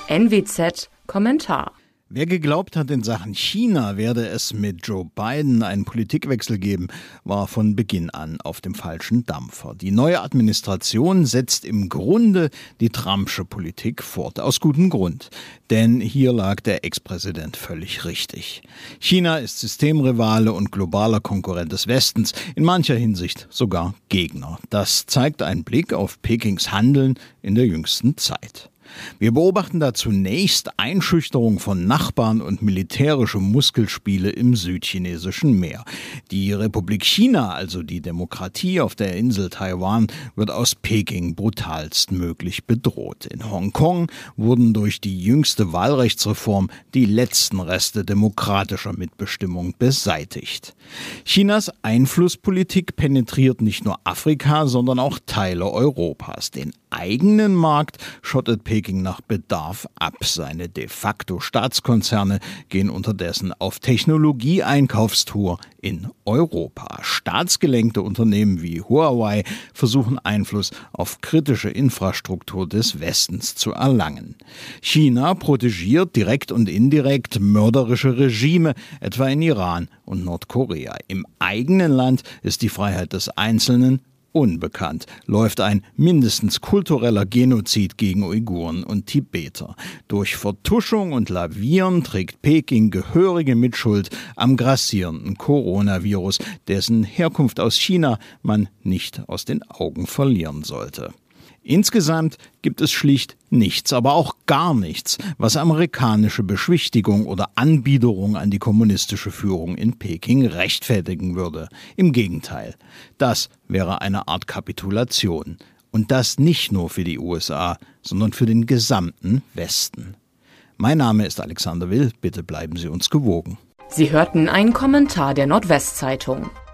NWZ Kommentar. Wer geglaubt hat, in Sachen China werde es mit Joe Biden einen Politikwechsel geben, war von Beginn an auf dem falschen Dampfer. Die neue Administration setzt im Grunde die Trumpsche Politik fort. Aus gutem Grund. Denn hier lag der Ex-Präsident völlig richtig. China ist Systemrivale und globaler Konkurrent des Westens, in mancher Hinsicht sogar Gegner. Das zeigt ein Blick auf Pekings Handeln in der jüngsten Zeit. Wir beobachten da zunächst Einschüchterung von Nachbarn und militärische Muskelspiele im südchinesischen Meer. Die Republik China, also die Demokratie auf der Insel Taiwan, wird aus Peking brutalstmöglich bedroht. In Hongkong wurden durch die jüngste Wahlrechtsreform die letzten Reste demokratischer Mitbestimmung beseitigt. Chinas Einflusspolitik penetriert nicht nur Afrika, sondern auch Teile Europas. Den eigenen Markt schottet Peking nach Bedarf ab. Seine de facto Staatskonzerne gehen unterdessen auf Technologie-Einkaufstour in Europa. Staatsgelenkte Unternehmen wie Huawei versuchen Einfluss auf kritische Infrastruktur des Westens zu erlangen. China protegiert direkt und indirekt mörderische Regime, etwa in Iran und Nordkorea. Im eigenen Land ist die Freiheit des Einzelnen unbekannt, läuft ein mindestens kultureller Genozid gegen Uiguren und Tibeter. Durch Vertuschung und Lavieren trägt Peking gehörige Mitschuld am grassierenden Coronavirus, dessen Herkunft aus China man nicht aus den Augen verlieren sollte. Insgesamt gibt es schlicht nichts, aber auch gar nichts, was amerikanische Beschwichtigung oder Anbiederung an die kommunistische Führung in Peking rechtfertigen würde. Im Gegenteil, das wäre eine Art Kapitulation. Und das nicht nur für die USA, sondern für den gesamten Westen. Mein Name ist Alexander Will, bitte bleiben Sie uns gewogen. Sie hörten einen Kommentar der Nordwestzeitung.